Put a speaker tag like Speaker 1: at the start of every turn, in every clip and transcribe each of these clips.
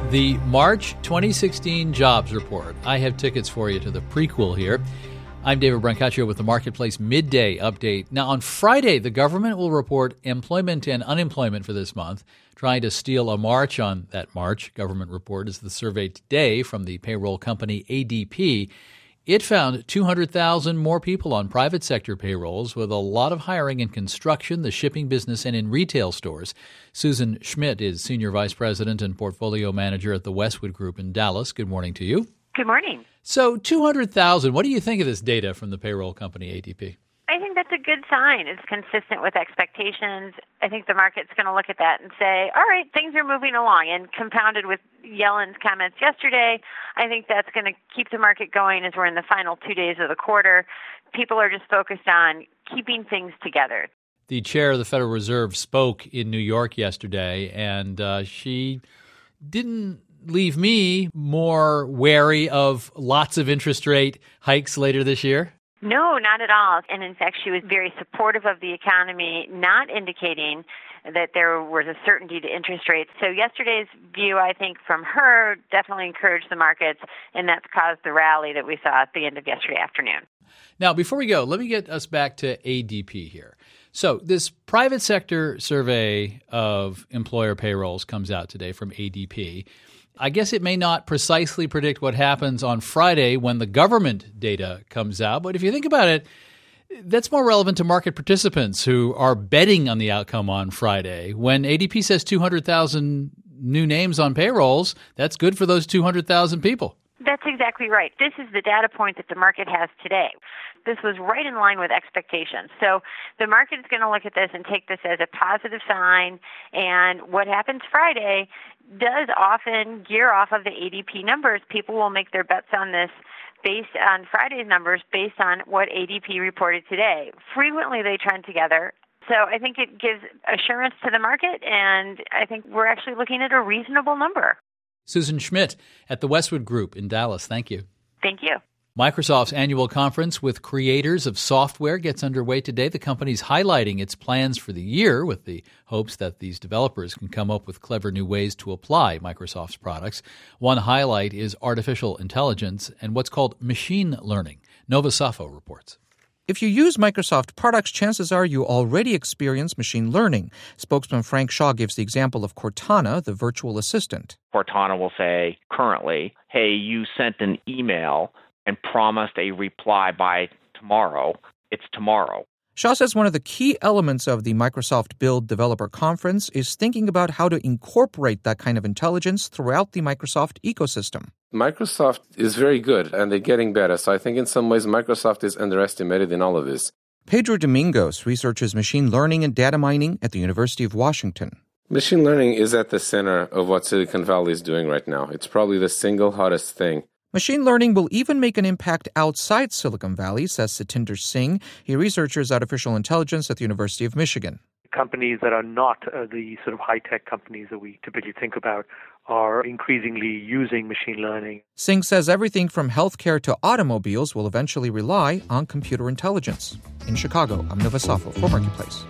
Speaker 1: The March 2016 jobs report. I have tickets for you to the prequel here. I'm David Brancaccio with the Marketplace Midday Update. Now, on Friday, the government will report employment and unemployment for this month. Trying to steal a march on that March government report is the survey today from the payroll company ADP. It found 200,000 more people on private sector payrolls, with a lot of hiring in construction, the shipping business, and in retail stores. Susan Schmidt is Senior Vice President and Portfolio Manager at the Westwood Group in Dallas. Good morning to you.
Speaker 2: Good morning.
Speaker 1: So 200,000, what do you think of this data from the payroll company ADP?
Speaker 2: I think that's a good sign. It's consistent with expectations. I think the market's going to look at that and say, all right, things are moving along. And compounded with Yellen's comments yesterday, I think that's going to keep the market going as we're in the final 2 days of the quarter. People are just focused on keeping things together.
Speaker 1: The chair of the Federal Reserve spoke in New York yesterday, and she didn't leave me more wary of lots of interest rate hikes later this year.
Speaker 2: No, not at all. And in fact, she was very supportive of the economy, not indicating that there was a certainty to interest rates. So yesterday's view, I think, from her definitely encouraged the markets, and that's caused the rally that we saw at the end of yesterday afternoon.
Speaker 1: Now, before we go, let me get us back to ADP here. So this private sector survey of employer payrolls comes out today from ADP. I guess it may not precisely predict what happens on Friday when the government data comes out, but if you think about it, that's more relevant to market participants who are betting on the outcome on Friday. When ADP says 200,000 new names on payrolls, that's good for those 200,000 people.
Speaker 2: That's exactly right. This is the data point that the market has today. This was right in line with expectations. So the market is going to look at this and take this as a positive sign. And what happens Friday does often gear off of the ADP numbers. People will make their bets on this based on Friday's numbers, based on what ADP reported today. Frequently, they trend together. So I think it gives assurance to the market, and I think we're actually looking at a reasonable number.
Speaker 1: Susan Schmidt at the Westwood Group in Dallas. Thank you.
Speaker 2: Thank you.
Speaker 1: Microsoft's annual conference with creators of software gets underway today. The company's highlighting its plans for the year with the hopes that these developers can come up with clever new ways to apply Microsoft's products. One highlight is artificial intelligence and what's called machine learning. Nova Safo reports.
Speaker 3: If you use Microsoft products, chances are you already experience machine learning. Spokesman Frank Shaw gives the example of Cortana, the virtual assistant.
Speaker 4: Cortana will say currently, hey, you sent an email and promised a reply by tomorrow. It's tomorrow.
Speaker 3: Shaw says one of the key elements of the Microsoft Build Developer Conference is thinking about how to incorporate that kind of intelligence throughout the Microsoft ecosystem.
Speaker 5: Microsoft is very good, and they're getting better. So I think in some ways Microsoft is underestimated in all of this.
Speaker 3: Pedro Domingos researches machine learning and data mining at the University of Washington.
Speaker 5: Machine learning is at the center of what Silicon Valley is doing right now. It's probably the single hottest thing.
Speaker 3: Machine learning will even make an impact outside Silicon Valley, says Satinder Singh. He researches artificial intelligence at the University of Michigan.
Speaker 6: Companies that are not the sort of high-tech companies that we typically think about are increasingly using machine learning.
Speaker 3: Singh says everything from healthcare to automobiles will eventually rely on computer intelligence. In Chicago, I'm Nova Safo for Marketplace.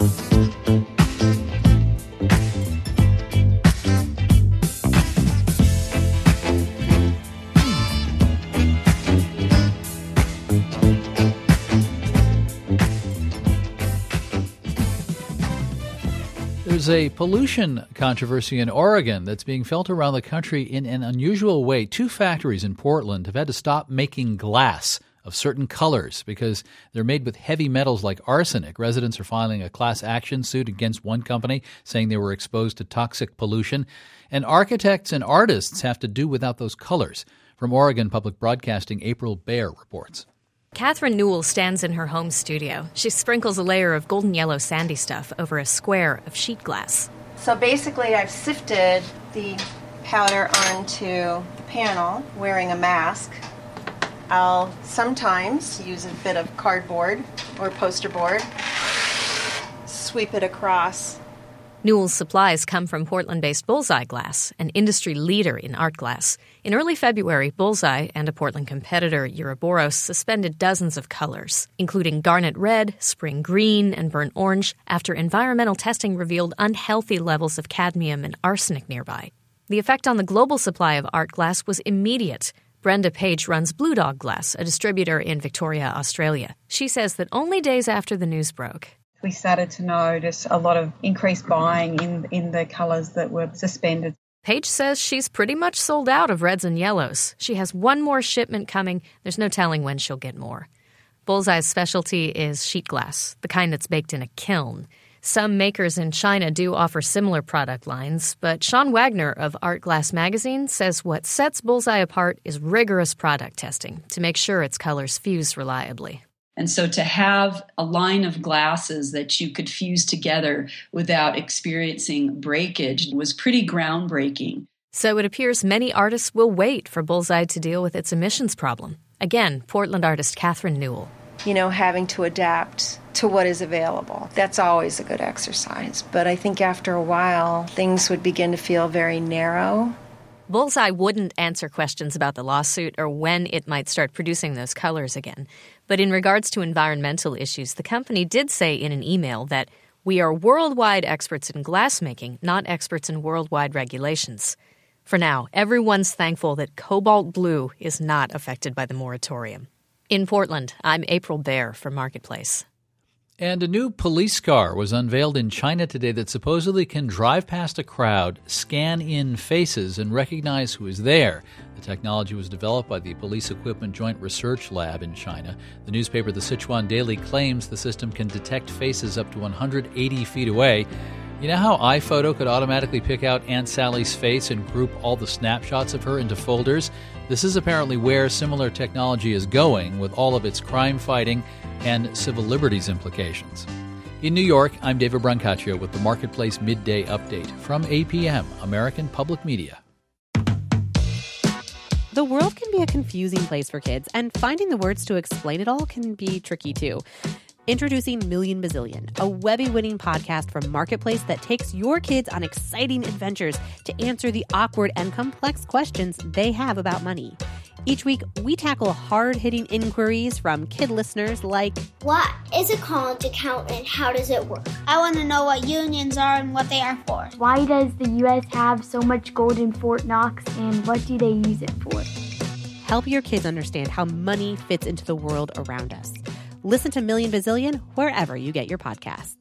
Speaker 1: There's a pollution controversy in Oregon that's being felt around the country in an unusual way. 2 factories in Portland have had to stop making glass of certain colors because they're made with heavy metals like arsenic. Residents are filing a class action suit against one company, saying they were exposed to toxic pollution. And architects and artists have to do without those colors. From Oregon Public Broadcasting, April Baer reports.
Speaker 7: Catherine Newell stands in her home studio. She sprinkles a layer of golden yellow sandy stuff over a square of sheet glass.
Speaker 8: So basically I've sifted the powder onto the panel wearing a mask. I'll sometimes use a bit of cardboard or poster board, sweep it across.
Speaker 7: Newell's supplies come from Portland-based Bullseye Glass, an industry leader in art glass. In early February, Bullseye and a Portland competitor, Uroboros, suspended dozens of colors, including garnet red, spring green, and burnt orange, after environmental testing revealed unhealthy levels of cadmium and arsenic nearby. The effect on the global supply of art glass was immediate. Brenda Page runs Blue Dog Glass, a distributor in Victoria, Australia. She says that only days after the news broke,
Speaker 9: we started to notice a lot of increased buying in the colours that were suspended.
Speaker 7: Page says she's pretty much sold out of reds and yellows. She has one more shipment coming. There's no telling when she'll get more. Bullseye's specialty is sheet glass, the kind that's baked in a kiln. Some makers in China do offer similar product lines, but Sean Wagner of Art Glass Magazine says what sets Bullseye apart is rigorous product testing to make sure its colors fuse reliably.
Speaker 10: And so to have a line of glasses that you could fuse together without experiencing breakage was pretty groundbreaking.
Speaker 7: So it appears many artists will wait for Bullseye to deal with its emissions problem. Again, Portland artist Catherine Newell.
Speaker 8: Having to adapt to what is available. That's always a good exercise. But I think after a while, things would begin to feel very narrow.
Speaker 7: Bullseye wouldn't answer questions about the lawsuit or when it might start producing those colors again. But in regards to environmental issues, the company did say in an email that we are worldwide experts in glassmaking, not experts in worldwide regulations. For now, everyone's thankful that cobalt blue is not affected by the moratorium. In Portland, I'm April Baer for Marketplace.
Speaker 1: And a new police car was unveiled in China today that supposedly can drive past a crowd, scan in faces, and recognize who is there. The technology was developed by the Police Equipment Joint Research Lab in China. The newspaper The Sichuan Daily claims the system can detect faces up to 180 feet away. You know how iPhoto could automatically pick out Aunt Sally's face and group all the snapshots of her into folders? This is apparently where similar technology is going with all of its crime fighting and civil liberties implications. In New York, I'm David Brancaccio with the Marketplace Midday Update from APM, American Public Media.
Speaker 11: The world can be a confusing place for kids, and finding the words to explain it all can be tricky too. Introducing Million Bazillion, a Webby-winning podcast from Marketplace that takes your kids on exciting adventures to answer the awkward and complex questions they have about money. Each week, we tackle hard-hitting inquiries from kid listeners like,
Speaker 12: what is a college account and how does it work? I want to know what unions are and what they are for.
Speaker 13: Why does the U.S. have so much gold in Fort Knox and what do they use it for?
Speaker 11: Help your kids understand how money fits into the world around us. Listen to Million Bazillion wherever you get your podcasts.